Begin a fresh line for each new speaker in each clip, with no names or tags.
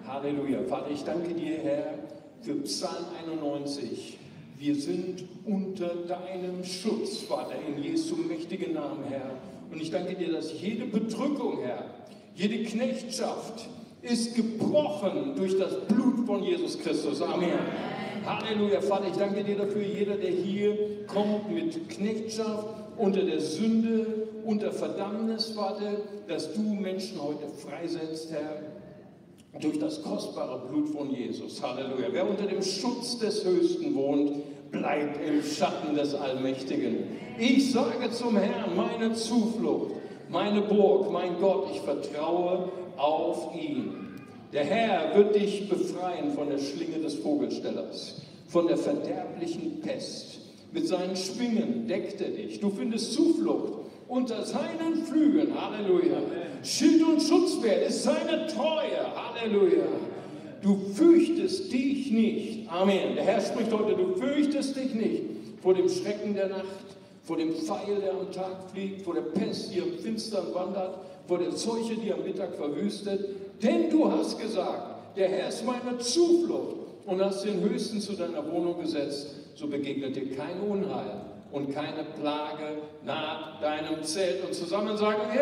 Halleluja. Vater, ich danke dir, Herr, für Psalm 91. Wir sind unter deinem Schutz, Vater, in Jesu mächtigen Namen, Herr. Und ich danke dir, dass jede Bedrückung, Herr, jede Knechtschaft ist gebrochen durch das Blut von Jesus Christus. Amen. Halleluja, Vater, ich danke dir dafür, jeder, der hier kommt mit Knechtschaft, unter der Sünde, unter Verdammnis, Vater, dass du Menschen heute freisetzt, Herr, durch das kostbare Blut von Jesus. Halleluja. Wer unter dem Schutz des Höchsten wohnt, bleibt im Schatten des Allmächtigen. Ich sage zum Herrn, meine Zuflucht, meine Burg, mein Gott, ich vertraue auf ihn. Der Herr wird dich befreien von der Schlinge des Vogelstellers, von der verderblichen Pest. Mit seinen Schwingen deckt er dich. Du findest Zuflucht unter seinen Flügeln. Halleluja. Schild und Schutzwert ist seine Treue. Halleluja. Du fürchtest dich nicht. Amen. Der Herr spricht heute, du fürchtest dich nicht vor dem Schrecken der Nacht, vor dem Pfeil, der am Tag fliegt, vor der Pest, die am Finstern wandert, vor der Seuche, die am Mittag verwüstet. Denn du hast gesagt, der Herr ist meine Zuflucht und hast den Höchsten zu deiner Wohnung gesetzt. So begegnet dir kein Unheil und keine Plage naht deinem Zelt. Und zusammen sagen wir,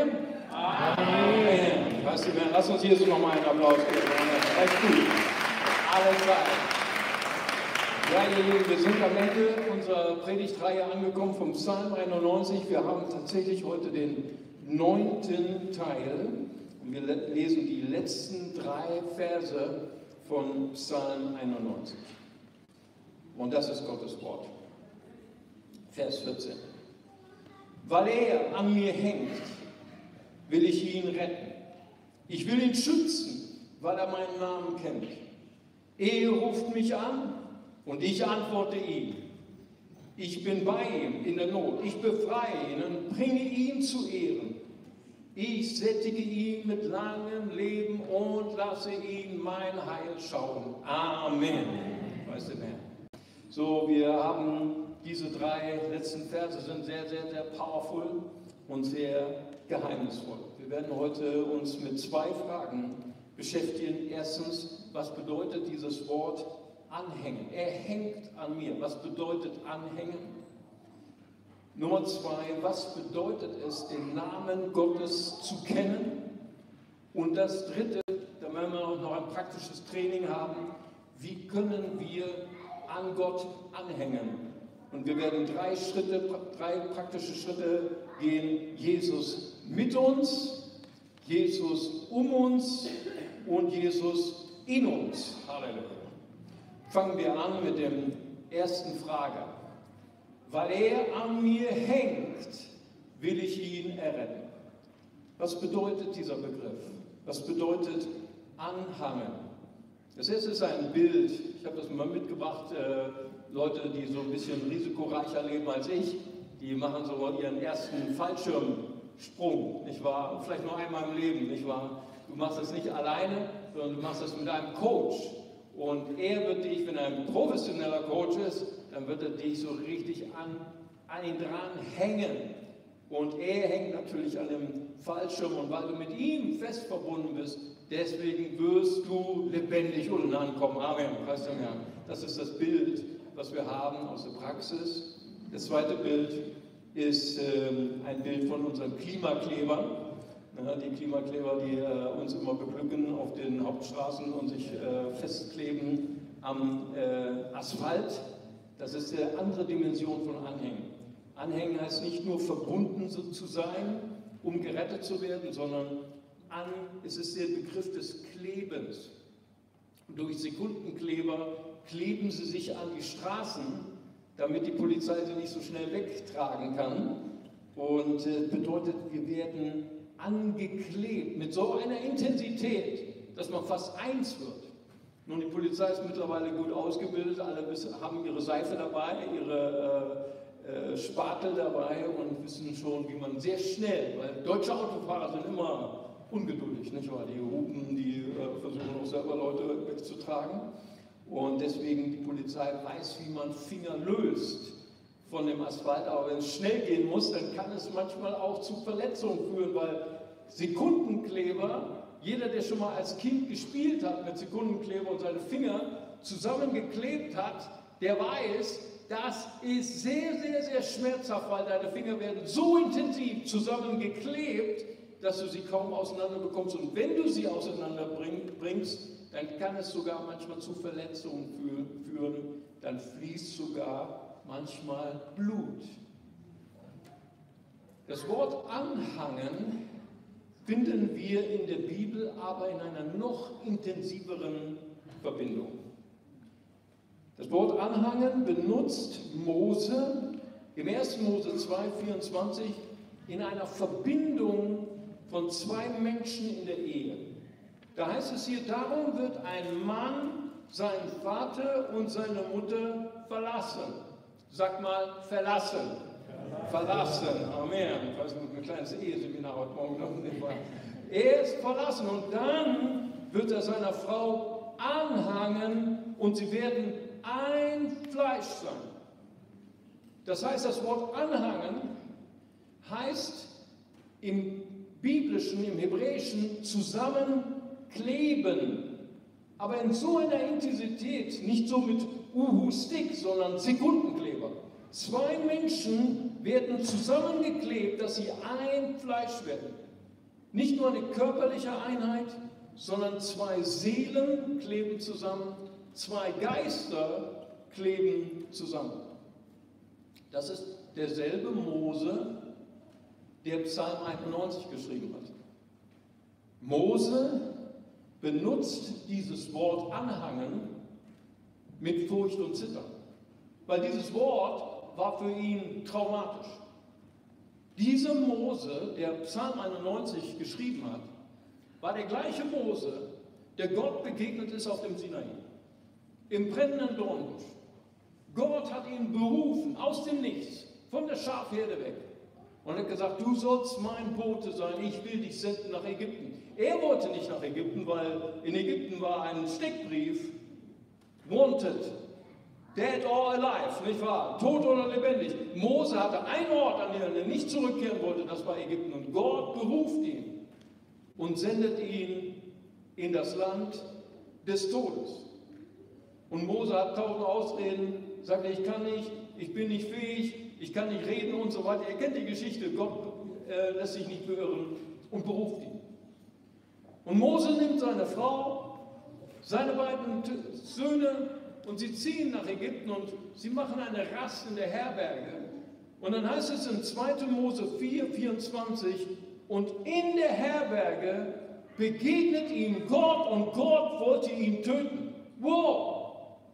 Amen. Weißt du, lass uns hier so nochmal einen Applaus geben. Echt gut. Alles klar. Ja, ihr Lieben, wir sind am Ende unserer Predigtreihe angekommen vom Psalm 91. Wir haben tatsächlich heute den 9. Teil. Und wir lesen die letzten 3 Verse von Psalm 91. Und das ist Gottes Wort. Vers 14. Weil er an mir hängt, will ich ihn retten. Ich will ihn schützen, weil er meinen Namen kennt. Er ruft mich an und ich antworte ihm. Ich bin bei ihm in der Not. Ich befreie ihn und bringe ihn zu Ehren. Ich sättige ihn mit langem Leben und lasse ihn mein Heil schauen. Amen. Weißt du mehr? So, wir haben diese 3 letzten Verse, sind sehr, sehr, sehr powerful und sehr geheimnisvoll. Wir werden heute uns mit 2 Fragen beschäftigen. Erstens, was bedeutet dieses Wort anhängen? Er hängt an mir. Was bedeutet anhängen? Nummer 2, was bedeutet es, den Namen Gottes zu kennen? Und das Dritte, da werden wir noch ein praktisches Training haben, wie können wir an Gott anhängen? Und wir werden 3 praktische Schritte gehen. Jesus mit uns, Jesus um uns und Jesus in uns. Halleluja. Fangen wir an mit der ersten Frage. Weil er an mir hängt, will ich ihn erretten. Was bedeutet dieser Begriff? Was bedeutet anhangen? Das erste ist ein Bild. Ich habe das mal mitgebracht. Leute, die so ein bisschen risikoreicher leben als ich, die machen so ihren ersten Fallschirmsprung, nicht wahr? Vielleicht nur einmal im Leben, nicht wahr? Du machst das nicht alleine, sondern du machst das mit einem Coach. Und er wird dich, wenn er ein professioneller Coach ist, dann wird er dich so richtig an ihn dran hängen. Und er hängt natürlich an dem Fallschirm. Und weil du mit ihm fest verbunden bist, deswegen wirst du lebendig unten ankommen. Amen. Weißt du, ja, das ist das Bild, was wir haben aus der Praxis. Das zweite Bild ist ein Bild von unseren Klimaklebern. Die Klimakleber, die uns immer beglücken auf den Hauptstraßen und sich festkleben am Asphalt. Das ist eine andere Dimension von Anhängen. Anhängen heißt nicht nur verbunden zu sein, um gerettet zu werden, sondern es ist der Begriff des Klebens. Durch Sekundenkleber kleben sie sich an die Straßen, damit die Polizei sie nicht so schnell wegtragen kann. Und bedeutet, wir werden angeklebt mit so einer Intensität, dass man fast eins wird. Nun, die Polizei ist mittlerweile gut ausgebildet, alle haben ihre Seife dabei, ihre Spatel dabei und wissen schon, wie man sehr schnell, weil deutsche Autofahrer sind immer ungeduldig, nicht wahr? Die hupen, die versuchen auch selber Leute wegzutragen. Und deswegen die Polizei weiß, wie man Finger löst von dem Asphalt. Aber wenn es schnell gehen muss, dann kann es manchmal auch zu Verletzungen führen, weil Sekundenkleber jeder, der schon mal als Kind gespielt hat mit Sekundenkleber und seine Finger zusammengeklebt hat, der weiß, das ist sehr, sehr, sehr schmerzhaft, weil deine Finger werden so intensiv zusammengeklebt, dass du sie kaum auseinander bekommst. Und wenn du sie auseinander bringst, dann kann es sogar manchmal zu Verletzungen führen. Dann fließt sogar manchmal Blut. Das Wort anhangen finden wir in der Bibel aber in einer noch intensiveren Verbindung. Das Wort anhangen benutzt Mose im 1. Mose 2,24 in einer Verbindung von zwei Menschen in der Ehe. Da heißt es hier, darum wird ein Mann seinen Vater und seine Mutter verlassen. Sag mal, verlassen. Verlassen. Amen. Ich weiß nicht, ein kleines Eheseminar heute Morgen noch nicht war. Er ist verlassen und dann wird er seiner Frau anhangen und sie werden ein Fleisch sein. Das heißt, das Wort anhangen heißt im Biblischen, im Hebräischen zusammenkleben. Aber in so einer Intensität, nicht so mit Uhu-Stick, sondern Sekundenkleber. Zwei Menschen werden zusammengeklebt, dass sie ein Fleisch werden. Nicht nur eine körperliche Einheit, sondern zwei Seelen kleben zusammen, zwei Geister kleben zusammen. Das ist derselbe Mose, der Psalm 91 geschrieben hat. Mose benutzt dieses Wort anhangen mit Furcht und Zittern, weil dieses Wort war für ihn traumatisch. Dieser Mose, der Psalm 91 geschrieben hat, war der gleiche Mose, der Gott begegnet ist auf dem Sinai, im brennenden Dornbusch. Gott hat ihn berufen aus dem Nichts, von der Schafherde weg, und hat gesagt, du sollst mein Bote sein, ich will dich senden nach Ägypten. Er wollte nicht nach Ägypten, weil in Ägypten war ein Steckbrief, wanted, dead or alive, nicht wahr? Tot oder lebendig. Mose hatte einen Ort, an den er nicht zurückkehren wollte, das war Ägypten. Und Gott beruft ihn und sendet ihn in das Land des Todes. Und Mose hat 1000 Ausreden, sagt, ich kann nicht, ich bin nicht fähig, ich kann nicht reden und so weiter. Ihr kennt die Geschichte, Gott lässt sich nicht beirren und beruft ihn. Und Mose nimmt seine Frau, seine beiden Söhne und sie ziehen nach Ägypten und sie machen eine Rast in der Herberge. Und dann heißt es in 2. Mose 4,24, und in der Herberge begegnet ihm Gott und Gott wollte ihn töten. Wow!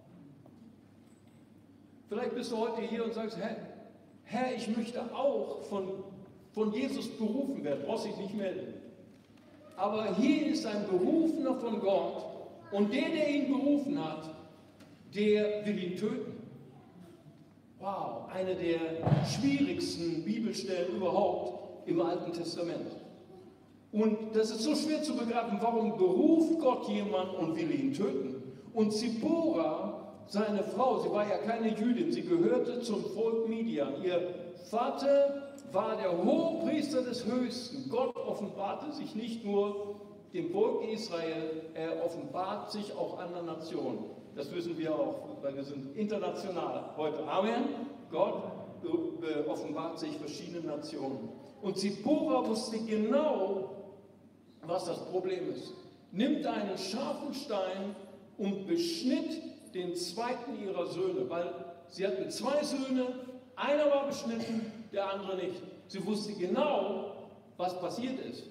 Vielleicht bist du heute hier und sagst, Herr, ich möchte auch von Jesus berufen werden, brauchst dich nicht melden. Aber hier ist ein Berufener von Gott und der ihn berufen hat, der will ihn töten. Wow, eine der schwierigsten Bibelstellen überhaupt im Alten Testament. Und das ist so schwer zu begreifen, warum beruft Gott jemanden und will ihn töten? Und Zippora, seine Frau, sie war ja keine Jüdin, sie gehörte zum Volk Midian. Ihr Vater war der Hohepriester des Höchsten. Gott offenbarte sich nicht nur dem Volk Israel, er offenbart sich auch anderen Nationen. Das wissen wir auch, weil wir sind international heute. Amen. Gott offenbart sich verschiedenen Nationen. Und Zippora wusste genau, was das Problem ist. Nimmt einen scharfen Stein und beschnitt den zweiten ihrer Söhne, weil sie hatten zwei Söhne, einer war beschnitten, der andere nicht. Sie wusste genau, was passiert ist.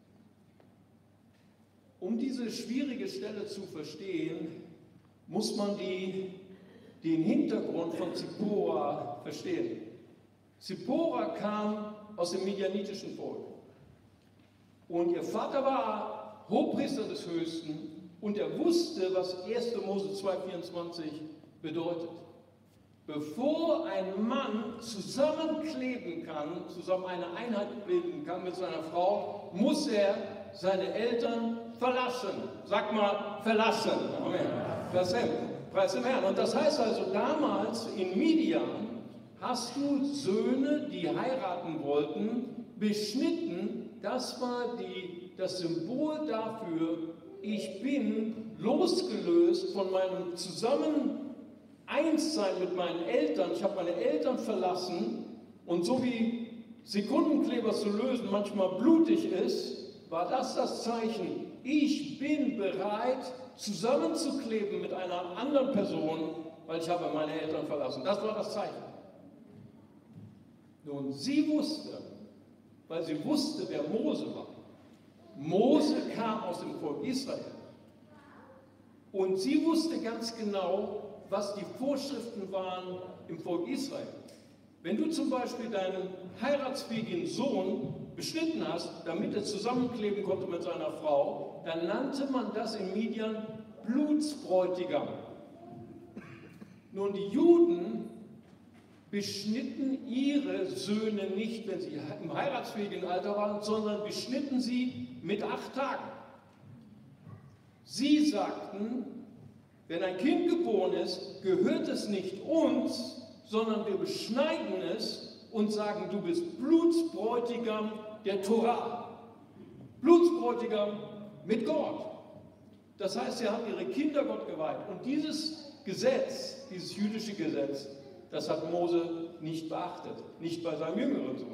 Um diese schwierige Stelle zu verstehen, muss man den Hintergrund von Zippora verstehen. Zippora kam aus dem midianitischen Volk. Und ihr Vater war Hohepriester des Höchsten und er wusste, was 1. Mose 2,24 bedeutet. Bevor ein Mann zusammenkleben kann, zusammen eine Einheit bilden kann mit seiner Frau, muss er seine Eltern verlassen. Sag mal, verlassen. Amen. Preis dem Herrn. Und das heißt also, damals in Midian hast du Söhne, die heiraten wollten, beschnitten. Das war das Symbol dafür, ich bin losgelöst von meinem Einssein mit meinen Eltern. Ich habe meine Eltern verlassen und so wie Sekundenkleber zu lösen manchmal blutig ist, war das das Zeichen. Ich bin bereit, zusammenzukleben mit einer anderen Person, weil ich habe meine Eltern verlassen. Das war das Zeichen. Nun, sie wusste, weil sie wusste, wer Mose war. Mose kam aus dem Volk Israel. Und sie wusste ganz genau, was die Vorschriften waren im Volk Israel. Wenn du zum Beispiel deinen heiratsfähigen Sohn beschnitten hast, damit er zusammenkleben konnte mit seiner Frau, dann nannte man das in Midian Blutsbräutigam. Nun, die Juden beschnitten ihre Söhne nicht, wenn sie im heiratsfähigen Alter waren, sondern beschnitten sie mit 8 Tagen. Sie sagten, wenn ein Kind geboren ist, gehört es nicht uns, sondern wir beschneiden es und sagen, du bist Blutsbräutigam der Torah. Blutsbräutigam mit Gott. Das heißt, sie haben ihre Kinder Gott geweiht. Und dieses Gesetz, dieses jüdische Gesetz, das hat Mose nicht beachtet, nicht bei seinem jüngeren Sohn.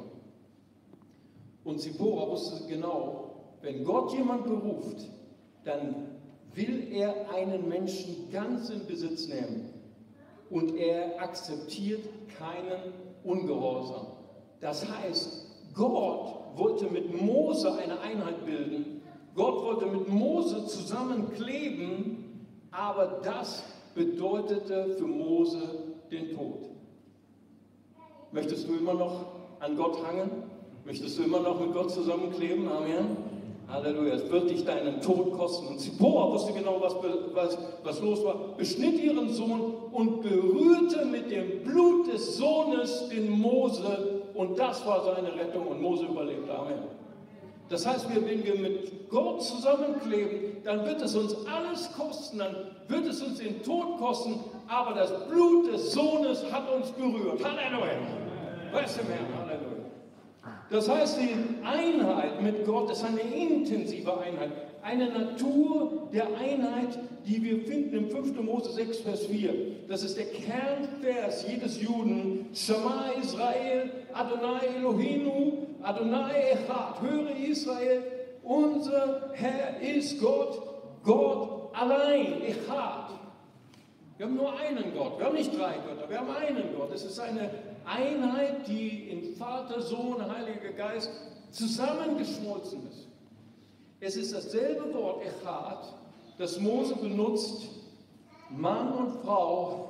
Und Zipporah wusste genau, wenn Gott jemanden beruft, dann will er einen Menschen ganz in Besitz nehmen. Und er akzeptiert keinen Ungehorsam. Das heißt, Gott wollte mit Mose eine Einheit bilden. Gott wollte mit Mose zusammenkleben, aber das bedeutete für Mose den Tod. Möchtest du immer noch an Gott hangen? Möchtest du immer noch mit Gott zusammenkleben? Amen. Halleluja, es wird dich deinen Tod kosten. Und Zipporah wusste genau, was los war, beschnitt ihren Sohn und berührte mit dem Blut des Sohnes den Mose. Und das war seine Rettung und Mose überlebte. Amen. Das heißt, wenn wir mit Gott zusammenkleben, dann wird es uns alles kosten, dann wird es uns den Tod kosten, aber das Blut des Sohnes hat uns berührt. Halleluja. Preis dem Herrn. Halleluja. Das heißt, die Einheit mit Gott ist eine intensive Einheit, eine Natur der Einheit, die wir finden im 5. Mose 6, Vers 4. Das ist der Kernvers jedes Juden. Shema Israel, Adonai Eloheinu, Adonai Echad. Höre Israel, unser Herr ist Gott, Gott allein, Echad. Wir haben nur einen Gott, wir haben nicht 3 Götter, wir haben einen Gott. Es ist eine Einheit, die in Vater, Sohn, Heiliger Geist zusammengeschmolzen ist. Es ist dasselbe Wort, Echad, das Mose benutzt. Mann und Frau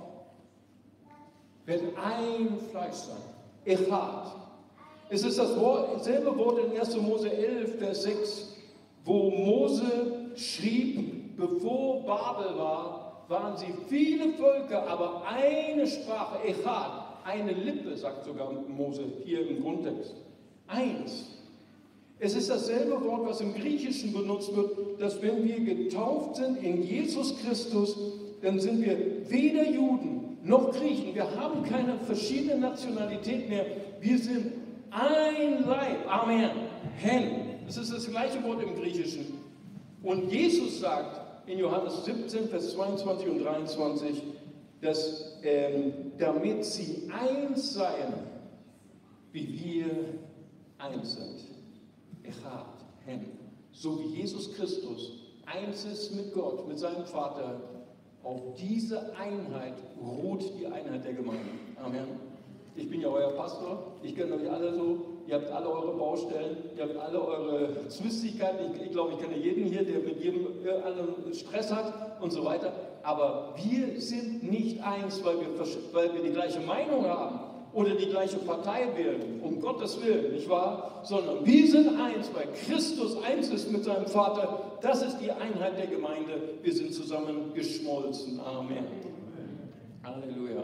werden ein Fleisch sein. Echad. Es ist dasselbe Wort in 1. Mose 11, Vers 6, wo Mose schrieb, bevor Babel war, waren sie viele Völker, aber eine Sprache, Echad. Eine Lippe, sagt sogar Mose hier im Grundtext. Eins. Es ist dasselbe Wort, was im Griechischen benutzt wird, dass wenn wir getauft sind in Jesus Christus, dann sind wir weder Juden noch Griechen. Wir haben keine verschiedene Nationalität mehr. Wir sind ein Leib. Amen. Hen. Das ist das gleiche Wort im Griechischen. Und Jesus sagt in Johannes 17, Vers 22 und 23, dass damit sie eins seien, wie wir eins sind. Echad, Hen. So wie Jesus Christus eins ist mit Gott, mit seinem Vater, auf diese Einheit ruht die Einheit der Gemeinde. Amen. Ich bin ja euer Pastor, ich kenne euch alle so, ihr habt alle eure Baustellen, ihr habt alle eure Zwistigkeiten. Ich glaube, ich kenne jeden hier, der mit jedem anderen Stress hat und so weiter. Aber wir sind nicht eins, weil wir die gleiche Meinung haben oder die gleiche Partei wählen, um Gottes Willen, nicht wahr? Sondern wir sind eins, weil Christus eins ist mit seinem Vater. Das ist die Einheit der Gemeinde. Wir sind zusammen geschmolzen. Amen. Halleluja.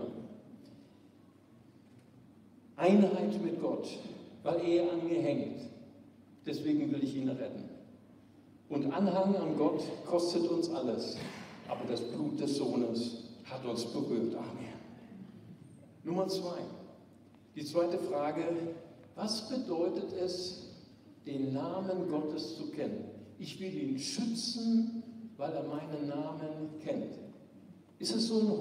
Einheit mit Gott, weil er an mir hängt. Deswegen will ich ihn retten. Und Anhang an Gott kostet uns alles. Aber das Blut des Sohnes hat uns berührt. Amen. Nummer 2. Die zweite Frage, was bedeutet es, den Namen Gottes zu kennen? ich will ihn schützen, weil er meinen Namen kennt. Ist es so ein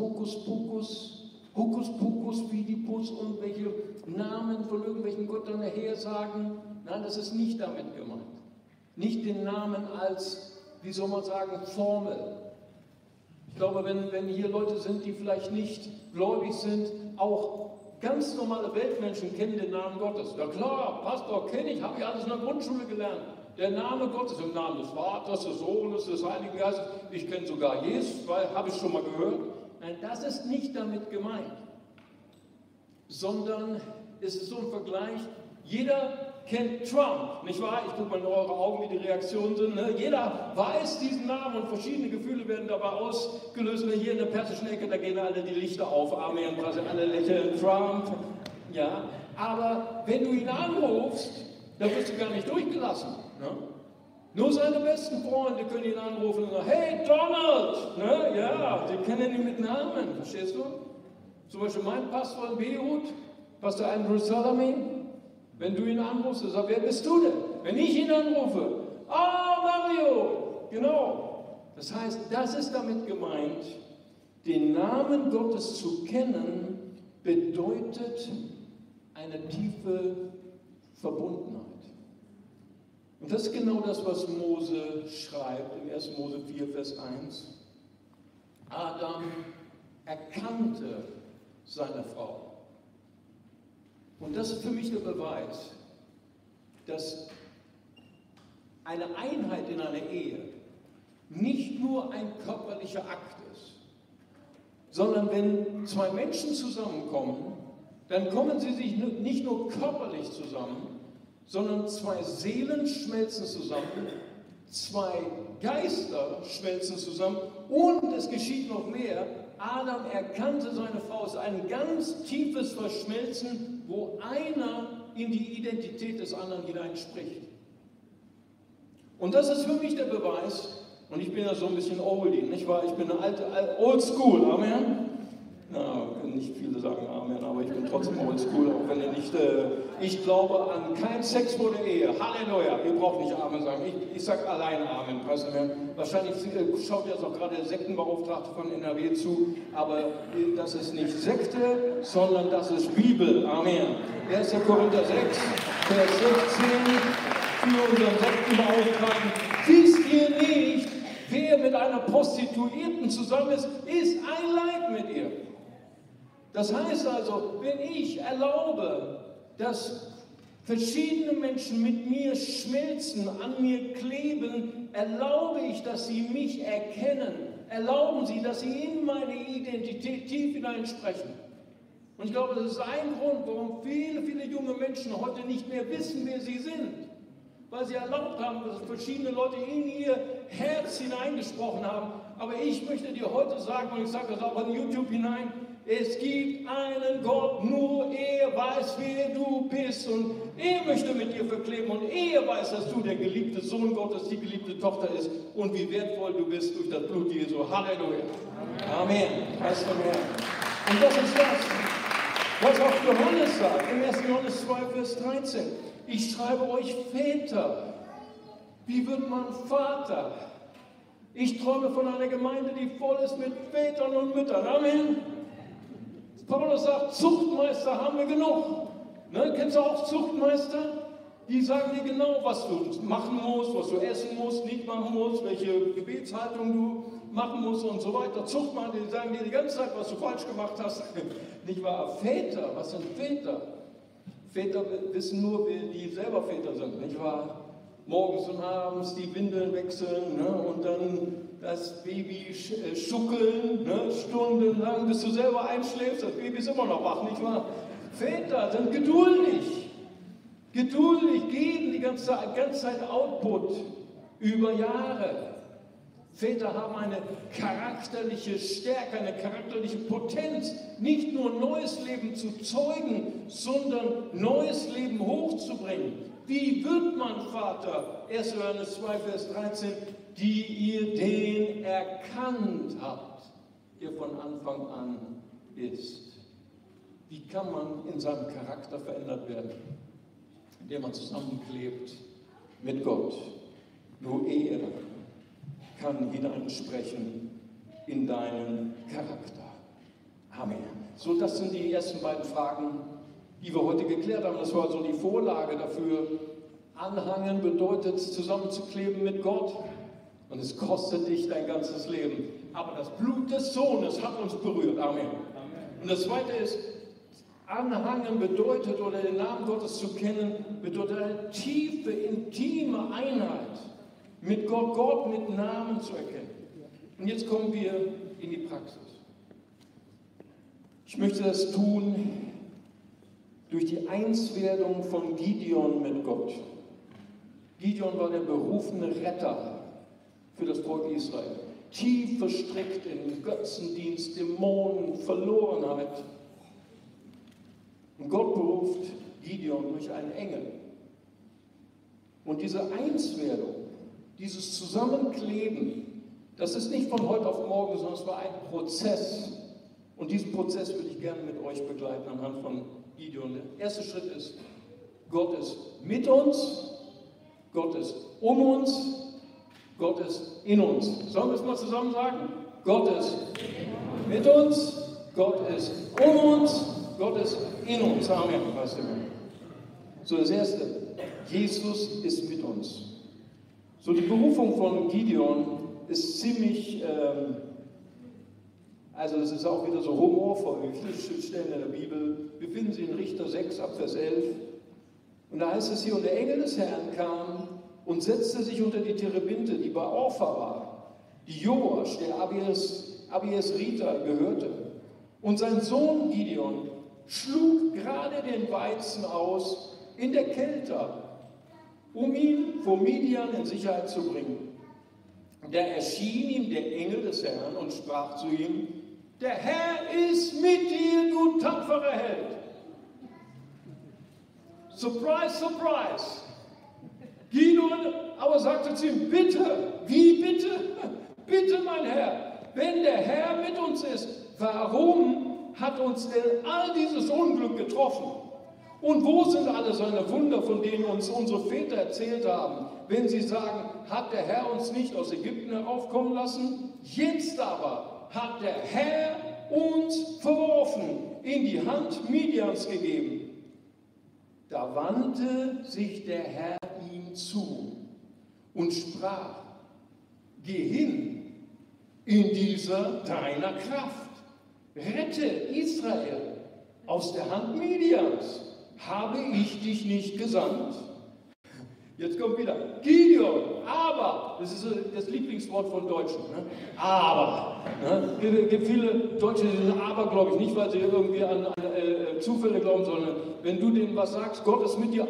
Hokuspokus, Fidibus und welche Namen von irgendwelchen Göttern hersagen? Nein, das ist nicht damit gemeint. Nicht den Namen als, wie soll man sagen, Formel. Ich glaube, wenn hier Leute sind, die vielleicht nicht gläubig sind, auch ganz normale Weltmenschen kennen den Namen Gottes. Ja klar, Pastor, kenne ich, habe ich alles in der Grundschule gelernt. Der Name Gottes, im Namen des Vaters, des Sohnes, des Heiligen Geistes. Ich kenne sogar Jesus, weil habe ich schon mal gehört. Nein, das ist nicht damit gemeint. Sondern es ist so ein Vergleich. Jeder kennt Trump, nicht wahr? Ich gucke mal in eure Augen, wie die Reaktionen sind. Ne? Jeder weiß diesen Namen und verschiedene Gefühle werden dabei ausgelöst. Hier in der persischen Ecke, da gehen alle die Lichter auf. Amen, alle lächeln, Trump. Ja, aber wenn du ihn anrufst, dann wirst du gar nicht durchgelassen. Ne? Nur seine besten Freunde können ihn anrufen und sagen, hey Donald! Ne? Ja, die kennen ihn mit Namen, verstehst du? Zum Beispiel mein Pastor in Beirut, Pastor Andrew Salamin, wenn du ihn anrufst, er sagt, wer bist du denn? Wenn ich ihn anrufe, Mario! Genau. Das heißt, das ist damit gemeint, den Namen Gottes zu kennen, bedeutet eine tiefe Verbundenheit. Und das ist genau das, was Mose schreibt in 1. Mose 4, Vers 1. Adam erkannte seine Frau. Und das ist für mich der Beweis, dass eine Einheit in einer Ehe nicht nur ein körperlicher Akt ist, sondern wenn zwei Menschen zusammenkommen, dann kommen sie sich nicht nur körperlich zusammen, sondern zwei Seelen schmelzen zusammen, zwei Geister schmelzen zusammen und es geschieht noch mehr. Adam erkannte seine Frau, es ist ein ganz tiefes Verschmelzen, wo einer in die Identität des anderen hineinspricht. Und das ist für mich der Beweis, und ich bin ja so ein bisschen oldie, nicht wahr? Ich bin eine alte Oldschool, Amen. Na, können nicht viele sagen Amen, aber ich bin trotzdem oldschool, auch wenn ihr nicht, ich glaube an keinen Sex vor der Ehe. Halleluja, ihr braucht nicht Amen sagen, ich sage allein Amen. Wahrscheinlich schaut jetzt auch gerade der Sektenbeauftragte von NRW zu, aber das ist nicht Sekte, sondern das ist Bibel. Amen. 1. Korinther 6, Vers 16, für unseren Sektenbeauftragten. Wisst ihr nicht, wer mit einer Prostituierten zusammen ist, ist ein Leib mit ihr. Das heißt also, wenn ich erlaube, dass verschiedene Menschen mit mir schmelzen, an mir kleben, erlaube ich, dass sie mich erkennen. Erlauben sie, dass sie in meine Identität tief hineinsprechen. Und ich glaube, das ist ein Grund, warum viele, viele junge Menschen heute nicht mehr wissen, wer sie sind. Weil sie erlaubt haben, dass verschiedene Leute in ihr Herz hineingesprochen haben. Aber ich möchte dir heute sagen, und ich sage das auch in YouTube hinein, es gibt einen Gott, nur er weiß, wer du bist und er möchte mit dir verkleben und er weiß, dass du der geliebte Sohn Gottes, die geliebte Tochter ist und wie wertvoll du bist durch das Blut Jesu. Halleluja. Amen. Preis dem Herrn. Und das ist das, was auch Johannes sagt, im 1. Johannes 2, Vers 13. Ich schreibe euch Väter. Wie wird man Vater? Ich träume von einer Gemeinde, die voll ist mit Vätern und Müttern. Amen. Paulus sagt, Zuchtmeister haben wir genug. Ne? Kennst du auch Zuchtmeister? Die sagen dir genau, was du machen musst, was du essen musst, nicht machen musst, welche Gebetshaltung du machen musst und so weiter. Zuchtmeister, die sagen dir die ganze Zeit, was du falsch gemacht hast. Nicht wahr? Väter, was sind Väter? Väter wissen nur, die selber Väter sind, nicht wahr? Morgens und abends die Windeln wechseln, ne? Und dann das Baby schuckeln, ne? Stundenlang, bis du selber einschläfst, das Baby ist immer noch wach, nicht wahr? Väter sind geduldig, geben die ganze Zeit Output über Jahre. Väter haben eine charakterliche Stärke, eine charakterliche Potenz, nicht nur neues Leben zu zeugen, sondern neues Leben hochzubringen. Wie wird man Vater? 1. Johannes 2, Vers 13, die ihr den erkannt habt, der von Anfang an ist. Wie kann man in seinem Charakter verändert werden? Indem man zusammenklebt mit Gott. Nur er kann hineinsprechen in deinen Charakter. Amen. So, das sind die ersten beiden Fragen, die wir heute geklärt haben. Das war so die Vorlage dafür. Anhangen bedeutet, zusammenzukleben mit Gott. Und es kostet dich dein ganzes Leben. Aber das Blut des Sohnes hat uns berührt. Amen. Und das Zweite ist, Anhangen bedeutet, oder den Namen Gottes zu kennen, bedeutet eine tiefe, intime Einheit mit Gott, Gott mit Namen zu erkennen. Und jetzt kommen wir in die Praxis. Ich möchte das tun durch die Einswerdung von Gideon mit Gott. Gideon war der berufene Retter für das Volk Israel. Tief verstrickt in Götzendienst, Dämonen, Verlorenheit. Und Gott beruft Gideon durch einen Engel. Und diese Einswerdung, dieses Zusammenkleben, das ist nicht von heute auf morgen, sondern es war ein Prozess. Und diesen Prozess würde ich gerne mit euch begleiten anhand von Gideon. Der erste Schritt ist, Gott ist mit uns, Gott ist um uns, Gott ist in uns. Sollen wir es mal zusammen sagen? Gott ist mit uns, Gott ist um uns, Gott ist in uns. Amen. So, das erste, Jesus ist mit uns. So, die Berufung von Gideon ist ziemlich, also es ist auch wieder so humorvoll, wie viele Stellen in der Bibel. Wir finden sie in Richter 6 ab Vers 11. Und da heißt es hier, und der Engel des Herrn kam und setzte sich unter die Terebinte, die bei Orpha war, die Joasch, der Abiesriter, gehörte. Und sein Sohn Gideon schlug gerade den Weizen aus in der Kelter, um ihn vor Midian in Sicherheit zu bringen. Da erschien ihm der Engel des Herrn und sprach zu ihm, der Herr ist mit dir, du tapferer Held. Surprise, surprise. Gideon aber sagte zu ihm, bitte, wie bitte? Bitte, mein Herr, wenn der Herr mit uns ist, warum hat uns denn all dieses Unglück getroffen? Und wo sind alle seine Wunder, von denen uns unsere Väter erzählt haben, wenn sie sagen, hat der Herr uns nicht aus Ägypten heraufkommen lassen? Jetzt aber hat der Herr uns verworfen, in die Hand Midians gegeben. Da wandte sich der Herr ihm zu und sprach, geh hin in dieser deiner Kraft, rette Israel aus der Hand Midians. Habe ich dich nicht gesandt? Jetzt kommt wieder Gideon, aber, das ist das Lieblingswort von Deutschen, ne? Aber. Ne? Es gibt viele Deutsche, die sind abergläubig, nicht weil sie irgendwie an Zufälle glauben, sondern wenn du denen was sagst, Gott ist mit dir,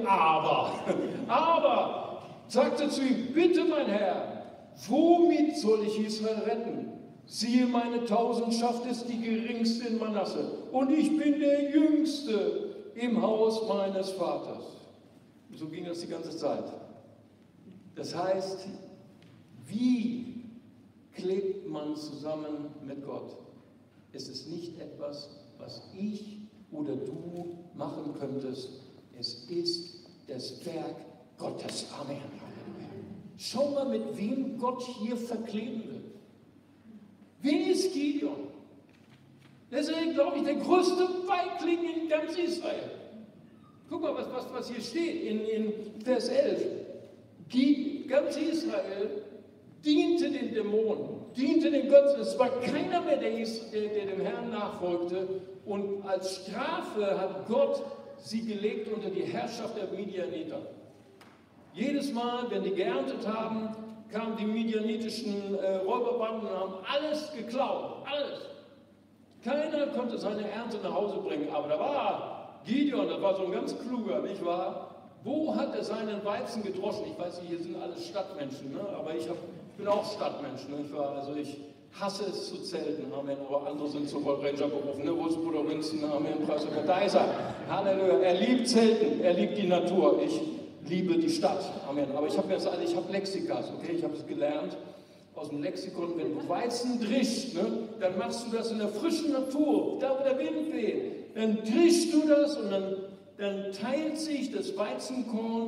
aber, sagte zu ihm, bitte mein Herr, womit soll ich Israel retten? Siehe, meine Tausendschaft ist die geringste in Manasse und ich bin der Jüngste im Haus meines Vaters. So ging das die ganze Zeit. Das heißt, wie klebt man zusammen mit Gott? Es ist nicht etwas, was ich oder du machen könntest. Es ist das Werk Gottes. Amen. Schau mal, mit wem Gott hier verkleben will. Wer ist Gideon? Das ist, glaube ich, der größte Feigling in ganz Israel. Guck mal, was hier steht in Vers 11. Ganz Israel diente den Dämonen, diente den Götzen. Es war keiner mehr, der dem Herrn nachfolgte. Und als Strafe hat Gott sie gelegt unter die Herrschaft der Midianiter. Jedes Mal, wenn die geerntet haben, kamen die midianitischen Räuberbanden und haben alles geklaut. Alles. Keiner konnte seine Ernte nach Hause bringen. Aber da war Gideon, das war so ein ganz kluger, nicht wahr? Wo hat er seinen Weizen gedroschen? Ich weiß nicht, hier sind alles Stadtmenschen, ne? Aber ich bin auch Stadtmensch, nicht wahr? Also ich hasse es zu zelten, Amen. Aber andere sind zum Ranger berufen, ne? Wo ist Bruder Winston? Amen. Preis Gott. Da ist er. Halleluja. Er liebt Zelten, er liebt die Natur. Ich liebe die Stadt. Amen. Aber ich habe Lexikas, okay? Ich habe es gelernt aus dem Lexikon. Wenn du Weizen drischst, ne, dann machst du das in der frischen Natur, da wo der Wind weht. Dann drischst du das und dann teilt sich das Weizenkorn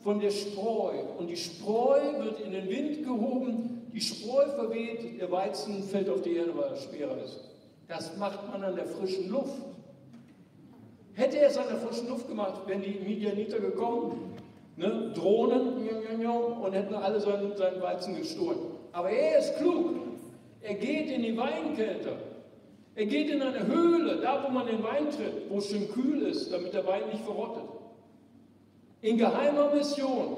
von der Spreu. Und die Spreu wird in den Wind gehoben, die Spreu verweht, der Weizen fällt auf die Erde, weil er schwerer ist. Das macht man an der frischen Luft. Hätte er es an der frischen Luft gemacht, wären die Midianiter gekommen, ne, Drohnen, und hätten alle seinen Weizen gestohlen. Aber er ist klug. Er geht in die Weinkelter. Er geht in eine Höhle, da wo man den Wein tritt, wo es schön kühl ist, damit der Wein nicht verrottet. In geheimer Mission.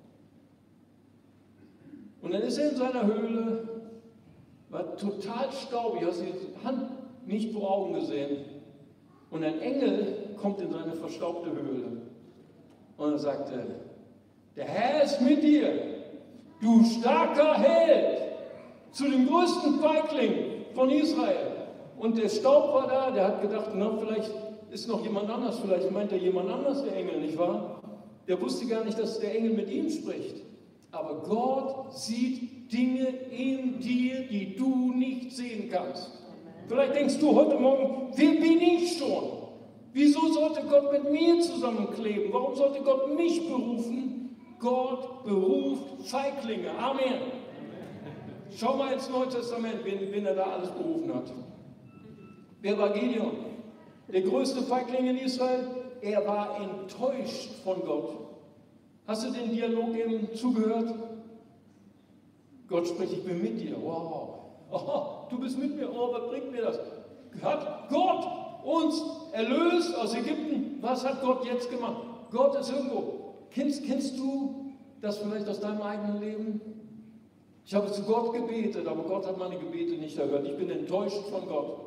Und dann ist er in seiner Höhle, war total staubig, hast die Hand nicht vor Augen gesehen. Und ein Engel kommt in seine verstaubte Höhle. Und er sagte, der Herr ist mit dir, du starker Held, zu dem größten Feigling von Israel. Und der Staub war da, der hat gedacht, na, vielleicht ist noch jemand anders, vielleicht meint er jemand anders, der Engel, nicht wahr? Der wusste gar nicht, dass der Engel mit ihm spricht. Aber Gott sieht Dinge in dir, die du nicht sehen kannst. Vielleicht denkst du heute Morgen, wer bin ich schon? Wieso sollte Gott mit mir zusammenkleben? Warum sollte Gott mich berufen? Gott beruft Feiglinge. Amen. Schau mal ins Neue Testament, wen er da alles berufen hat. Wer war Gideon? Der größte Feigling in Israel? Er war enttäuscht von Gott. Hast du den Dialog eben zugehört? Gott spricht, ich bin mit dir. Wow. Oh, du bist mit mir. Oh, was bringt mir das? Hat Gott uns erlöst aus Ägypten? Was hat Gott jetzt gemacht? Gott ist irgendwo. Kennst du das vielleicht aus deinem eigenen Leben? Ich habe zu Gott gebetet, aber Gott hat meine Gebete nicht erhört. Ich bin enttäuscht von Gott.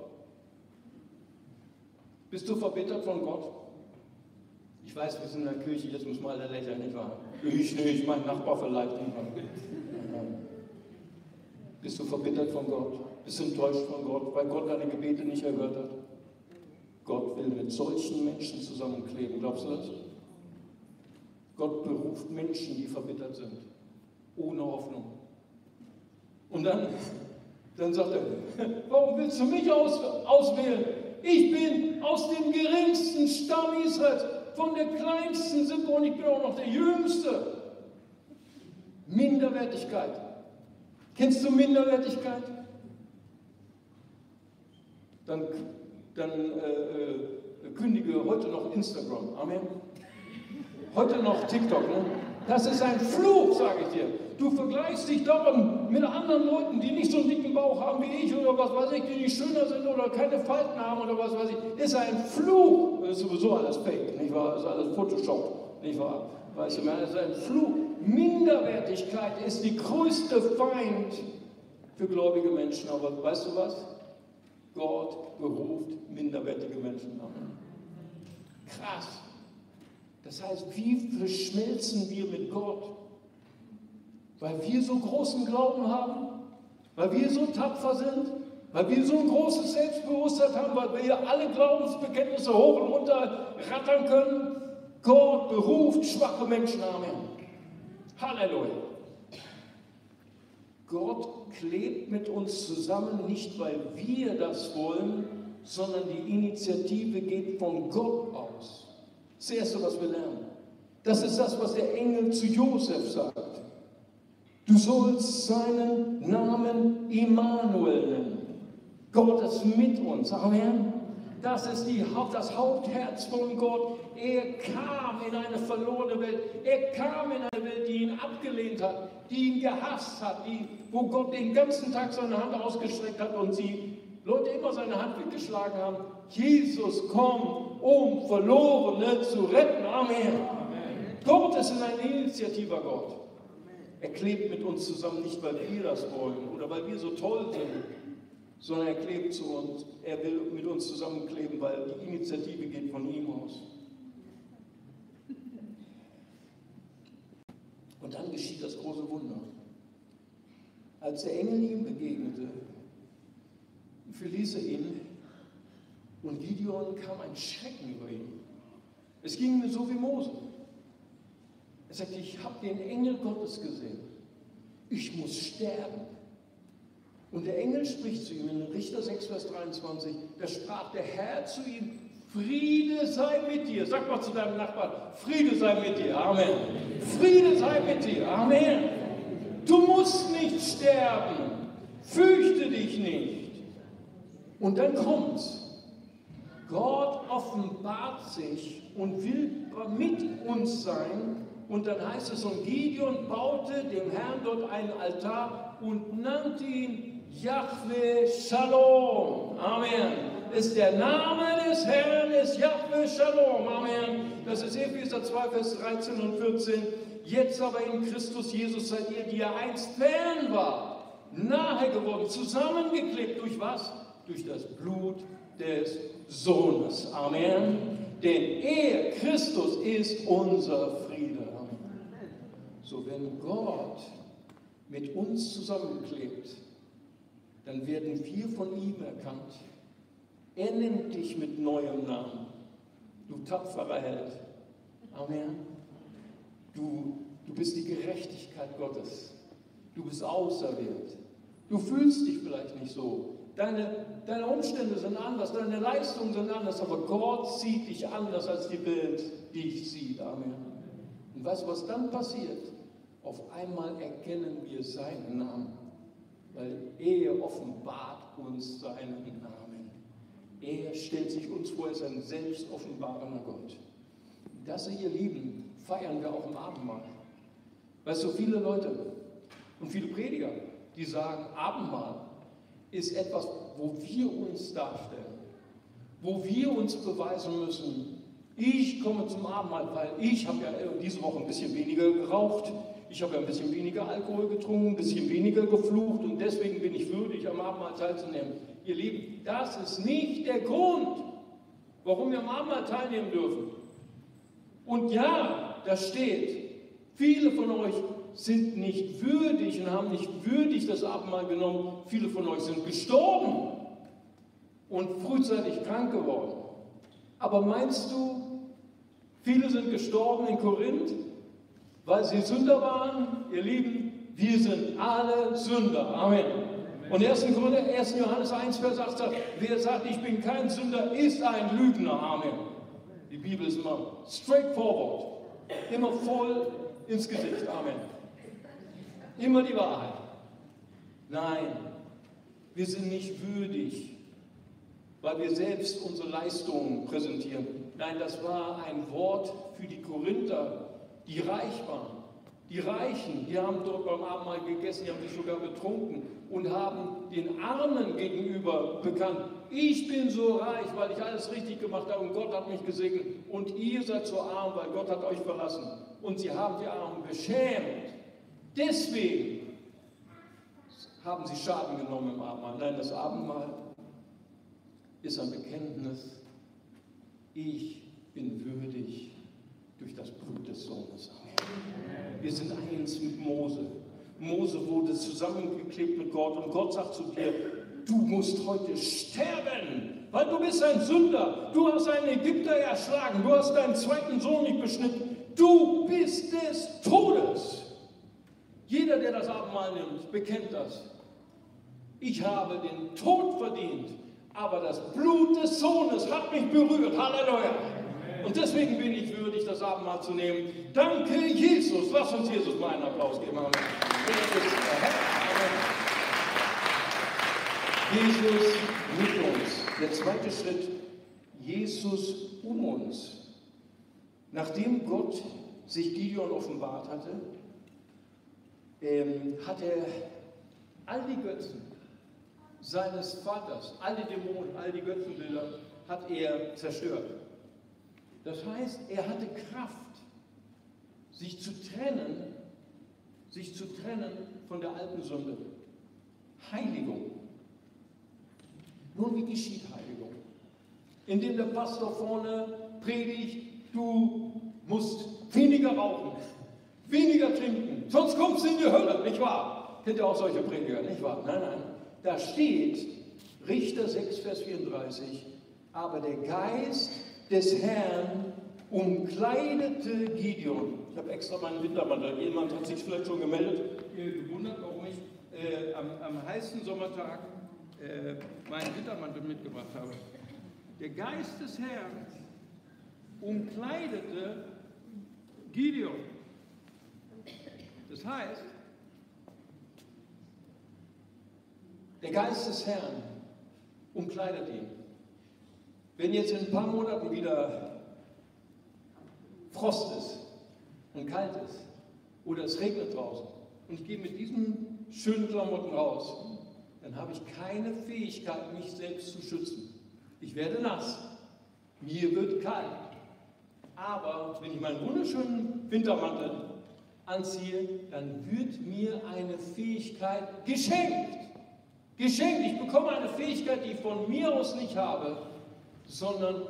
Bist du verbittert von Gott? Ich weiß, wir sind in der Kirche, jetzt muss mal alle lächeln, nicht wahr? Ich nicht, mein Nachbar vielleicht nicht wahr? Bist du verbittert von Gott? Bist du enttäuscht von Gott, weil Gott deine Gebete nicht erhört hat? Gott will mit solchen Menschen zusammenkleben, glaubst du das? Gott beruft Menschen, die verbittert sind, ohne Hoffnung. Und dann sagt er, warum willst du mich auswählen? Ich bin aus dem geringsten Stamm Israels, von der kleinsten Sippe und ich bin auch noch der Jüngste. Minderwertigkeit. Kennst du Minderwertigkeit? Dann kündige heute noch Instagram. Amen. Heute noch TikTok. Ne? Das ist ein Fluch, sage ich dir. Du vergleichst dich darum mit anderen Leuten, die nicht so einen dicken Bauch haben wie ich oder was weiß ich, die nicht schöner sind oder keine Falten haben oder was weiß ich. Ist ein Fluch. Das ist sowieso alles Fake, nicht wahr? Das ist alles Photoshop, nicht wahr? Weißt du, das ist ein Fluch. Minderwertigkeit ist die größte Feind für gläubige Menschen. Aber weißt du was? Gott beruft minderwertige Menschen. Amen. Krass. Das heißt, wie verschmelzen wir mit Gott? Weil wir so großen Glauben haben, weil wir so tapfer sind, weil wir so ein großes Selbstbewusstsein haben, weil wir alle Glaubensbekenntnisse hoch und runter rattern können. Gott beruft schwache Menschen. Amen. Halleluja. Gott klebt mit uns zusammen, nicht weil wir das wollen, sondern die Initiative geht von Gott aus. Das Erste, was wir lernen. Das ist das, was der Engel zu Josef sagt. Du sollst seinen Namen Immanuel nennen. Gott ist mit uns. Amen. Das ist das Hauptherz von Gott. Er kam in eine verlorene Welt. Er kam in eine Welt, die ihn abgelehnt hat, die ihn gehasst hat, wo Gott den ganzen Tag seine Hand ausgestreckt hat und Leute immer seine Hand weggeschlagen haben. Jesus kommt, um Verlorene zu retten. Amen. Amen. Gott ist ein initiativer Gott. Er klebt mit uns zusammen, nicht weil wir das wollen oder weil wir so toll sind, sondern er klebt zu uns. Er will mit uns zusammenkleben, weil die Initiative geht von ihm aus. Und dann geschieht das große Wunder. Als der Engel ihm begegnete, verließ er ihn und Gideon kam ein Schrecken über ihn. Es ging mir so wie Mose. Er sagte, ich habe den Engel Gottes gesehen. Ich muss sterben. Und der Engel spricht zu ihm in Richter 6, Vers 23. Da sprach der Herr zu ihm, Friede sei mit dir. Sag mal zu deinem Nachbarn, Friede sei mit dir. Amen. Friede sei mit dir. Amen. Du musst nicht sterben. Fürchte dich nicht. Und dann kommt's. Gott offenbart sich und will mit uns sein. Und dann heißt es, und Gideon baute dem Herrn dort einen Altar und nannte ihn Jahwe Shalom. Amen. Ist der Name des Herrn, ist Jahwe Shalom. Amen. Das ist Epheser 2, Vers 13 und 14. Jetzt aber in Christus Jesus seid ihr, die ihr einst fern wart, nahe geworden, zusammengeklebt. Durch was? Durch das Blut des Sohnes. Amen. Denn er, Christus, ist unser Friede. Amen. So, wenn Gott mit uns zusammengeklebt, dann werden wir von ihm erkannt. Er nennt dich mit neuem Namen. Du tapferer Held. Amen. Du bist die Gerechtigkeit Gottes. Du bist auserwählt. Du fühlst dich vielleicht nicht so. Deine Umstände sind anders, deine Leistungen sind anders, aber Gott sieht dich anders, als die Welt dich sieht. Amen. Und weißt du, was dann passiert? Auf einmal erkennen wir seinen Namen, weil er offenbart uns seinen Namen. Er stellt sich uns vor, er ist ein selbst offenbarender Gott. Das, ihr Lieben, feiern wir auch im Abendmahl. Weißt du, viele Leute und viele Prediger, die sagen, Abendmahl ist etwas, wo wir uns darstellen, wo wir uns beweisen müssen. Ich komme zum Abendmahl, weil ich habe ja diese Woche ein bisschen weniger geraucht, ich habe ja ein bisschen weniger Alkohol getrunken, ein bisschen weniger geflucht und deswegen bin ich würdig, am Abendmahl teilzunehmen. Ihr Lieben, das ist nicht der Grund, warum wir am Abendmahl teilnehmen dürfen. Und ja, da steht, viele von euch sind nicht würdig und haben nicht würdig das Abendmahl genommen. Viele von euch sind gestorben und frühzeitig krank geworden. Aber meinst du, viele sind gestorben in Korinth, weil sie Sünder waren? Ihr Lieben, wir sind alle Sünder. Amen. Und 1. Johannes 1, Vers 8 sagt, wer sagt, ich bin kein Sünder, ist ein Lügner. Amen. Die Bibel ist immer straightforward, immer voll ins Gesicht. Amen. Immer die Wahrheit. Nein, wir sind nicht würdig, weil wir selbst unsere Leistungen präsentieren. Nein, das war ein Wort für die Korinther, die reich waren. Die Reichen, die haben dort beim Abendmahl gegessen, die haben sich sogar betrunken und haben den Armen gegenüber bekannt, ich bin so reich, weil ich alles richtig gemacht habe und Gott hat mich gesegnet und ihr seid so arm, weil Gott hat euch verlassen. Und sie haben die Armen beschämt. Deswegen haben sie Schaden genommen im Abendmahl. Nein, das Abendmahl ist ein Bekenntnis, ich bin würdig durch das Blut des Sohnes. Amen. Wir sind eins mit Mose. Mose wurde zusammengeklebt mit Gott und Gott sagt zu dir, du musst heute sterben, weil du bist ein Sünder. Du hast einen Ägypter erschlagen, du hast deinen zweiten Sohn nicht beschnitten. Du bist des Todes. Jeder, der das Abendmahl nimmt, bekennt das. Ich habe den Tod verdient, aber das Blut des Sohnes hat mich berührt. Halleluja. Und deswegen bin ich würdig, das Abendmahl zu nehmen. Danke, Jesus. Lass uns Jesus mal einen Applaus geben. Amen. Jesus mit uns. Der zweite Schritt, Jesus um uns. Nachdem Gott sich Gideon offenbart hatte, hat er all die Götzen seines Vaters, all die Dämonen, all die Götzenbilder, hat er zerstört. Das heißt, er hatte Kraft, sich zu trennen von der alten Sünde. Heiligung. Nun, wie geschieht Heiligung? Indem der Pastor vorne predigt, du musst weniger rauchen, weniger trinken, sonst kommst du in die Hölle, nicht wahr? Kennt ihr auch solche Prediger, nicht wahr? Nein, nein. Da steht, Richter 6, Vers 34, aber der Geist des Herrn umkleidete Gideon. Ich habe extra meinen Wintermantel. Jemand hat sich vielleicht schon gemeldet, gewundert, warum ich am heißen Sommertag meinen Wintermantel mitgebracht habe. Der Geist des Herrn umkleidete Gideon. Das heißt, der Geist des Herrn umkleidet ihn. Wenn jetzt in ein paar Monaten wieder Frost ist und kalt ist oder es regnet draußen und ich gehe mit diesen schönen Klamotten raus, dann habe ich keine Fähigkeit, mich selbst zu schützen. Ich werde nass, mir wird kalt. Aber wenn ich meinen wunderschönen Wintermantel anziehe, dann wird mir eine Fähigkeit geschenkt. Geschenkt. Ich bekomme eine Fähigkeit, die ich von mir aus nicht habe, sondern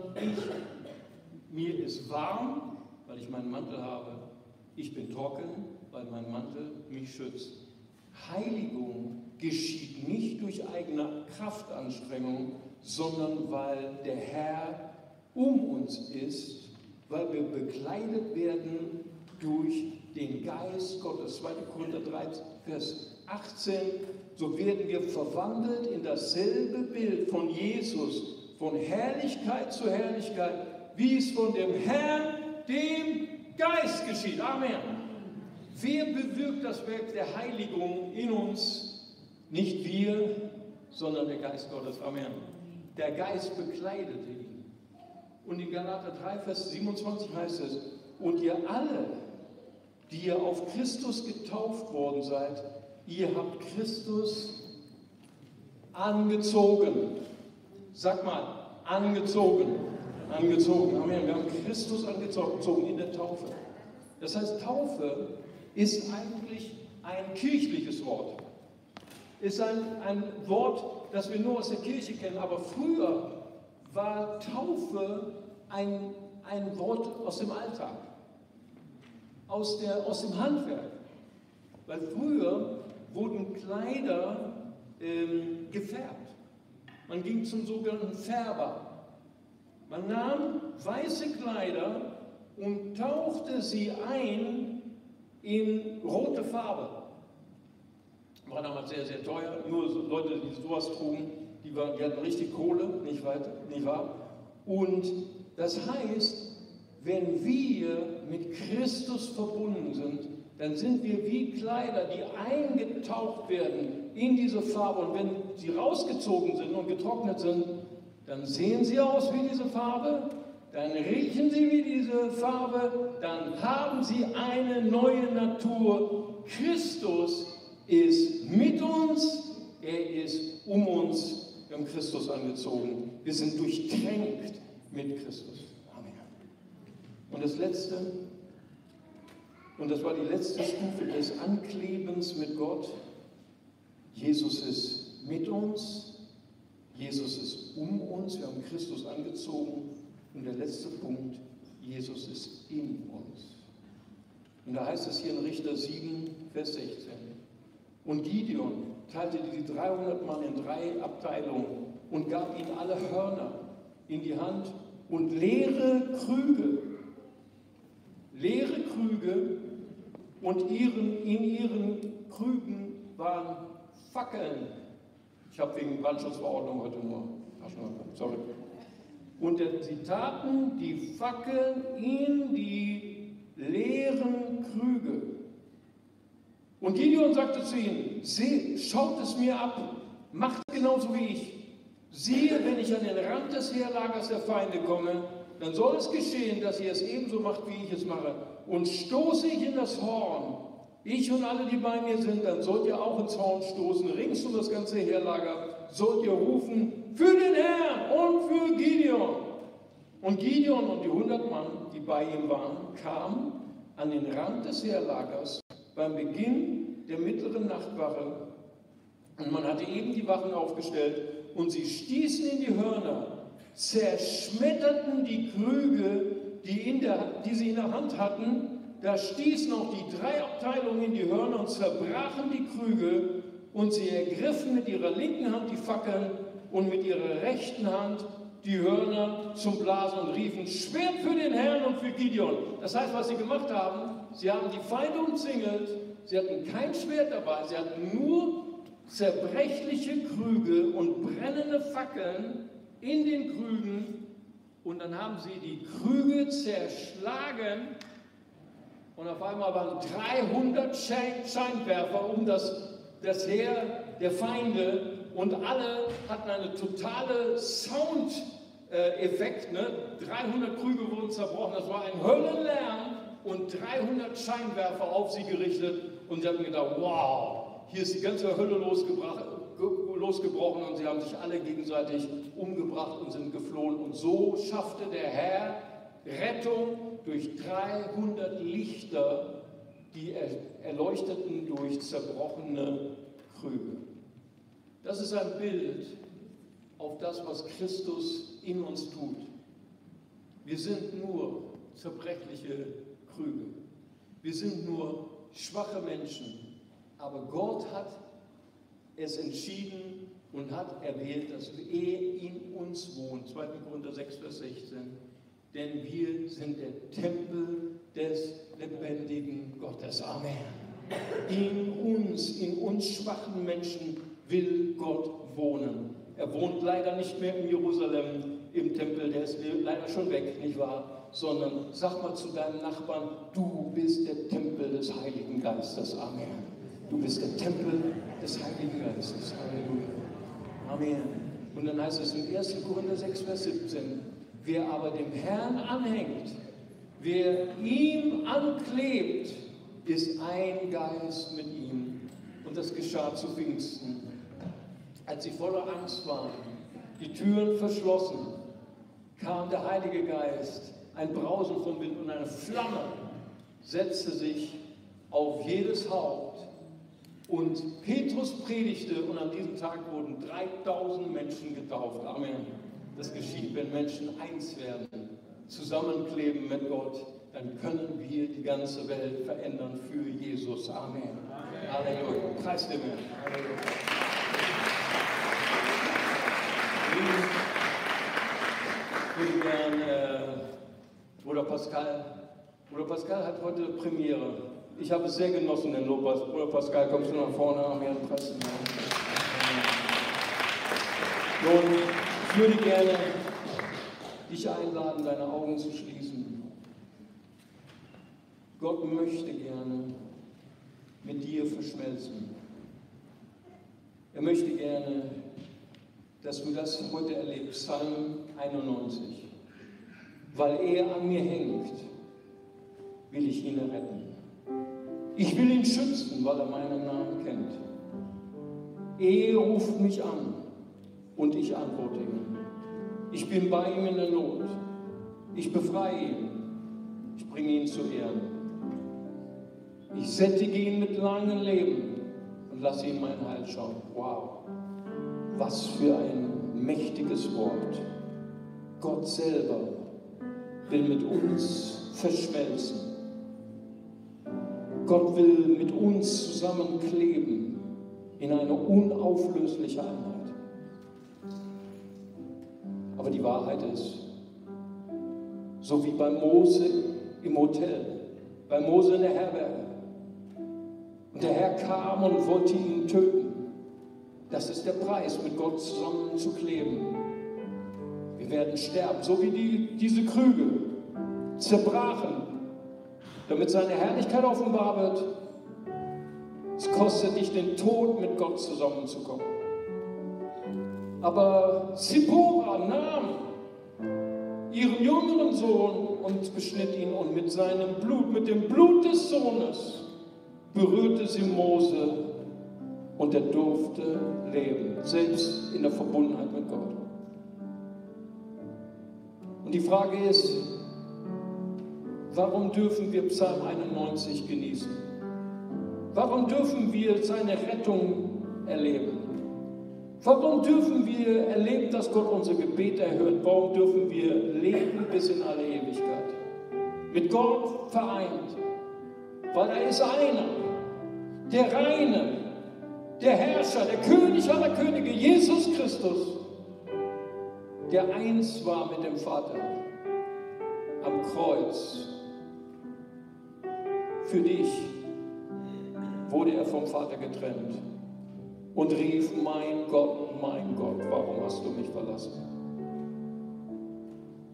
mir ist warm, weil ich meinen Mantel habe. Ich bin trocken, weil mein Mantel mich schützt. Heiligung geschieht nicht durch eigene Kraftanstrengung, sondern weil der Herr um uns ist, weil wir bekleidet werden durch den Geist Gottes. 2. Korinther 3, Vers 18. So werden wir verwandelt in dasselbe Bild von Jesus, von Herrlichkeit zu Herrlichkeit, wie es von dem Herrn, dem Geist geschieht. Amen. Wer bewirkt das Werk der Heiligung in uns? Nicht wir, sondern der Geist Gottes. Amen. Der Geist bekleidet ihn. Und in Galater 3, Vers 27 heißt es, und ihr alle, die ihr auf Christus getauft worden seid, ihr habt Christus angezogen. Sag mal, angezogen. Angezogen. Amen. Wir haben Christus angezogen in der Taufe. Das heißt, Taufe ist eigentlich ein kirchliches Wort. Ist ein Wort, das wir nur aus der Kirche kennen. Aber früher war Taufe ein Wort aus dem Alltag, aus dem Handwerk. Weil früher wurden Kleider gefärbt. Man ging zum sogenannten Färber. Man nahm weiße Kleider und tauchte sie ein in rote Farbe. War damals sehr, sehr teuer. Nur so Leute, die sowas trugen, die hatten richtig Kohle, nicht wahr? Und das heißt, wenn wir mit Christus verbunden sind, dann sind wir wie Kleider, die eingetaucht werden in diese Farbe. Und wenn sie rausgezogen sind und getrocknet sind, dann sehen sie aus wie diese Farbe, dann riechen sie wie diese Farbe, dann haben sie eine neue Natur. Christus ist mit uns, er ist um uns, wir haben Christus angezogen. Wir sind durchtränkt mit Christus. Amen. Und das Letzte, und das war die letzte Stufe des Anklebens mit Gott. Jesus ist mit uns, Jesus ist um uns, wir haben Christus angezogen. Und der letzte Punkt, Jesus ist in uns. Und da heißt es hier in Richter 7, Vers 16. Und Gideon teilte die 300 Mann in 3 Abteilungen und gab ihnen alle Hörner in die Hand und leere Krüge. Leere Krüge und in ihren Krügen waren Fackeln. Ich habe wegen Brandschutzverordnung heute nur Taschenlampe, sorry. Und sie taten die Fackeln in die leeren Krüge. Und Gideon sagte zu ihnen, schaut es mir ab, macht genauso wie ich. Siehe, wenn ich an den Rand des Heerlagers der Feinde komme, dann soll es geschehen, dass ihr es ebenso macht, wie ich es mache. Und stoße ich in das Horn, ich und alle, die bei mir sind, dann sollt ihr auch ins Horn stoßen, rings um das ganze Heerlager, sollt ihr rufen, für den Herrn und für Gideon. Und Gideon und die 100 Mann, die bei ihm waren, kamen an den Rand des Heerlagers beim Beginn der mittleren Nachtwache. Und man hatte eben die Wachen aufgestellt und sie stießen in die Hörner, zerschmetterten die Krüge, die sie in der Hand hatten. Da stießen auch die 3 Abteilungen in die Hörner und zerbrachen die Krüge. Und sie ergriffen mit ihrer linken Hand die Fackeln und mit ihrer rechten Hand die Hörner zum Blasen und riefen, Schwert für den Herrn und für Gideon. Das heißt, was sie gemacht haben, sie haben die Feinde umzingelt, sie hatten kein Schwert dabei, sie hatten nur zerbrechliche Krüge und brennende Fackeln in den Krügen und dann haben sie die Krüge zerschlagen und auf einmal waren 300 Scheinwerfer um das Heer der Feinde und alle hatten eine totale Soundeffekt. 300 Krüge wurden zerbrochen, das war ein Höllenlärm und 300 Scheinwerfer auf sie gerichtet und sie hatten gedacht, wow, hier ist die ganze Hölle losgebrochen und sie haben sich alle gegenseitig umgebracht und sind geflohen. Und so schaffte der Herr Rettung durch 300 Lichter, die erleuchteten durch zerbrochene Krüge. Das ist ein Bild auf das, was Christus in uns tut. Wir sind nur zerbrechliche Krüge. Wir sind nur schwache Menschen. Aber Gott hat es entschieden und hat erwählt, dass er in uns wohnt. 2. Korinther 6, Vers 16. Denn wir sind der Tempel des lebendigen Gottes. Amen. In uns schwachen Menschen will Gott wohnen. Er wohnt leider nicht mehr in Jerusalem, im Tempel, der ist leider schon weg, nicht wahr? Sondern sag mal zu deinem Nachbarn, du bist der Tempel des Heiligen Geistes. Amen. Du bist der Tempel des Heiligen Geistes. Halleluja. Amen. Und dann heißt es im 1. Korinther 6, Vers 17, wer aber dem Herrn anhängt, wer ihm anklebt, ist ein Geist mit ihm. Und das geschah zu Pfingsten. Als sie voller Angst waren, die Türen verschlossen, kam der Heilige Geist, ein Brausen vom Wind und eine Flamme setzte sich auf jedes Haupt. Und Petrus predigte und an diesem Tag wurden 3000 Menschen getauft. Amen. Das geschieht, wenn Menschen eins werden, zusammenkleben mit Gott, dann können wir die ganze Welt verändern für Jesus. Amen. Amen. Halleluja. Preis dem Herrn. Halleluja. Ich würde gerne Bruder Pascal hat heute Premiere. Ich habe es sehr genossen, den Lobpreis. Bruder Pascal, kommst du nach vorne? Amen. Preis dem Herrn. Nun, ich würde gerne dich einladen, deine Augen zu schließen. Gott möchte gerne mit dir verschmelzen. Er möchte gerne, dass du das heute erlebst. Psalm 91. Weil er an mir hängt, will ich ihn retten. Ich will ihn schützen, weil er meinen Namen kennt. Er ruft mich an und ich antworte ihm. Ich bin bei ihm in der Not. Ich befreie ihn. Ich bringe ihn zu Ehren. Ich sättige ihn mit langem Leben und lasse ihn mein Heil schauen. Wow, was für ein mächtiges Wort. Gott selber will mit uns verschmelzen. Gott will mit uns zusammenkleben in eine unauflösliche Einheit. Aber die Wahrheit ist, so wie bei Mose im Hotel, bei Mose in der Herberge, und der Herr kam und wollte ihn töten. Das ist der Preis, mit Gott zusammenzukleben. Wir werden sterben, so wie diese Krüge zerbrachen, damit seine Herrlichkeit offenbar wird. Es kostet dich den Tod, mit Gott zusammenzukommen. Aber Zippora nahm ihren jüngeren Sohn und beschnitt ihn und mit seinem Blut, mit dem Blut des Sohnes, berührte sie Mose und er durfte leben, selbst in der Verbundenheit mit Gott. Und die Frage ist, warum dürfen wir Psalm 91 genießen? Warum dürfen wir seine Rettung erleben? Warum dürfen wir erleben, dass Gott unsere Gebete erhört? Warum dürfen wir leben bis in alle Ewigkeit? Mit Gott vereint. Weil er ist einer, der Reine, der Herrscher, der König aller Könige, Jesus Christus, der eins war mit dem Vater am Kreuz. Für dich wurde er vom Vater getrennt und rief, mein Gott, warum hast du mich verlassen?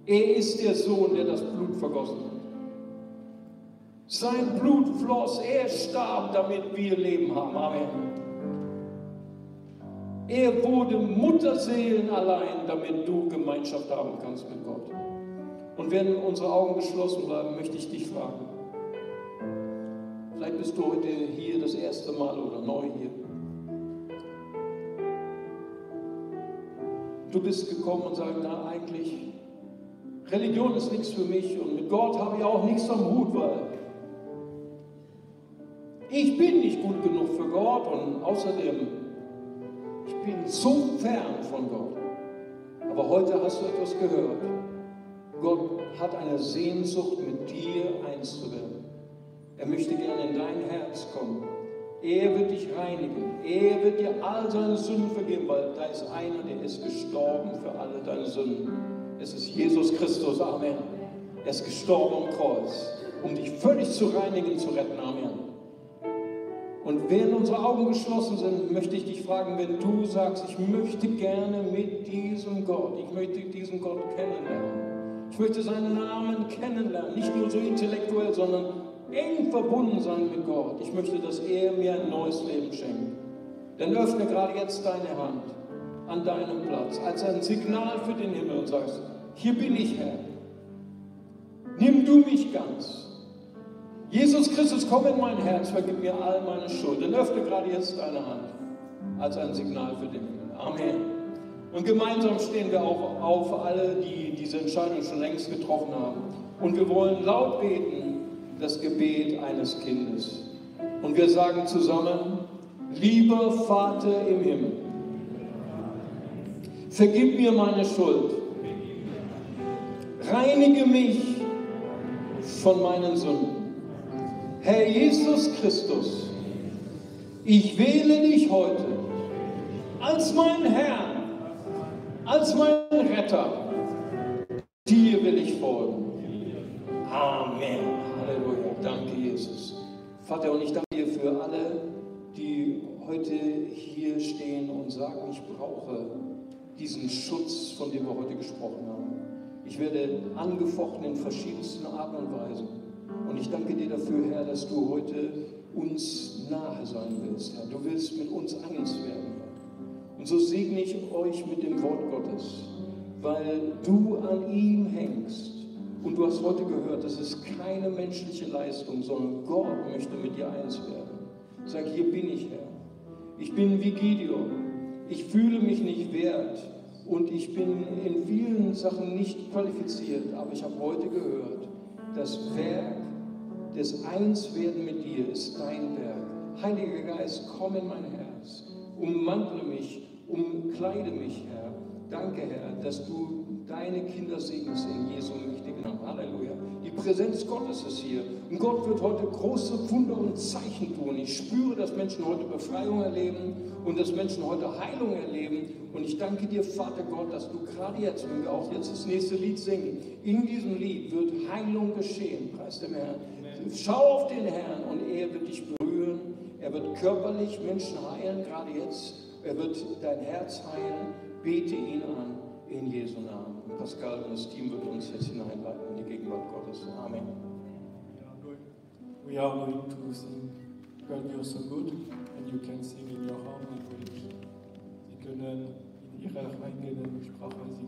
Er ist der Sohn, der das Blut vergossen hat. Sein Blut floss, er starb, damit wir Leben haben. Amen. Er wurde Mutterseelen allein, damit du Gemeinschaft haben kannst mit Gott. Und wenn unsere Augen geschlossen bleiben, möchte ich dich fragen. Vielleicht bist du heute hier das erste Mal oder neu hier. Du bist gekommen und sagst, na eigentlich, Religion ist nichts für mich und mit Gott habe ich auch nichts am Hut, weil ich bin nicht gut genug für Gott und außerdem, ich bin so fern von Gott. Aber heute hast du etwas gehört. Gott hat eine Sehnsucht, mit dir eins zu werden. Er möchte gerne in dein Herz kommen. Er wird dich reinigen. Er wird dir all seine Sünden vergeben, weil da ist einer, der ist gestorben für alle deine Sünden. Es ist Jesus Christus. Amen. Er ist gestorben am Kreuz, um dich völlig zu reinigen, zu retten. Amen. Und während unsere Augen geschlossen sind, möchte ich dich fragen, wenn du sagst, ich möchte gerne mit diesem Gott, ich möchte diesen Gott kennenlernen. Ich möchte seinen Namen kennenlernen, nicht nur so intellektuell, sondern eng verbunden sein mit Gott. Ich möchte, dass er mir ein neues Leben schenkt. Dann öffne gerade jetzt deine Hand an deinem Platz, als ein Signal für den Himmel und sagst, hier bin ich, Herr. Nimm du mich ganz. Jesus Christus, komm in mein Herz, vergib mir all meine Schuld. Dann öffne gerade jetzt deine Hand als ein Signal für den Himmel. Amen. Und gemeinsam stehen wir auch auf, alle, die diese Entscheidung schon längst getroffen haben. Und wir wollen laut beten, das Gebet eines Kindes. Und wir sagen zusammen, lieber Vater im Himmel, vergib mir meine Schuld, reinige mich von meinen Sünden. Herr Jesus Christus, ich wähle dich heute als mein Herr, als mein Retter. Dir will ich folgen. Amen. Halleluja. Danke, Jesus. Vater, und ich danke dir für alle, die heute hier stehen und sagen, ich brauche diesen Schutz, von dem wir heute gesprochen haben. Ich werde angefochten in verschiedensten Arten und Weisen. Und ich danke dir dafür, Herr, dass du heute uns nahe sein willst, Herr. Du willst mit uns eins werden, Herr. Und so segne ich euch mit dem Wort Gottes, weil du an ihm hängst. Und du hast heute gehört, das ist keine menschliche Leistung, sondern Gott möchte mit dir eins werden. Sag, hier bin ich, Herr. Ich bin wie Gideon. Ich fühle mich nicht wert und ich bin in vielen Sachen nicht qualifiziert, aber ich habe heute gehört, das Werk des Einswerden mit dir ist dein Werk. Heiliger Geist, komm in mein Herz, ummantle mich, umkleide mich, Herr. Danke, Herr, dass du deine Kinder segnest in Jesu mächtigen Namen. Halleluja. Die Präsenz Gottes ist hier. Und Gott wird heute große Wunder und Zeichen tun. Ich spüre, dass Menschen heute Befreiung erleben und dass Menschen heute Heilung erleben. Und ich danke dir, Vater Gott, dass du gerade jetzt, wenn wir auch jetzt das nächste Lied singen, in diesem Lied wird Heilung geschehen. Preis dem Herrn. Schau auf den Herrn und er wird dich berühren. Er wird körperlich Menschen heilen, gerade jetzt. Er wird dein Herz heilen. Bete ihn an in Jesu Namen. Und Pascal und das Team wird uns jetzt hineinleiten in die Gegenwart Gottes. Amen.
We are going to sing God You're So Good and you can sing in your own language. Sie können in ihrer eigenen Sprache singen.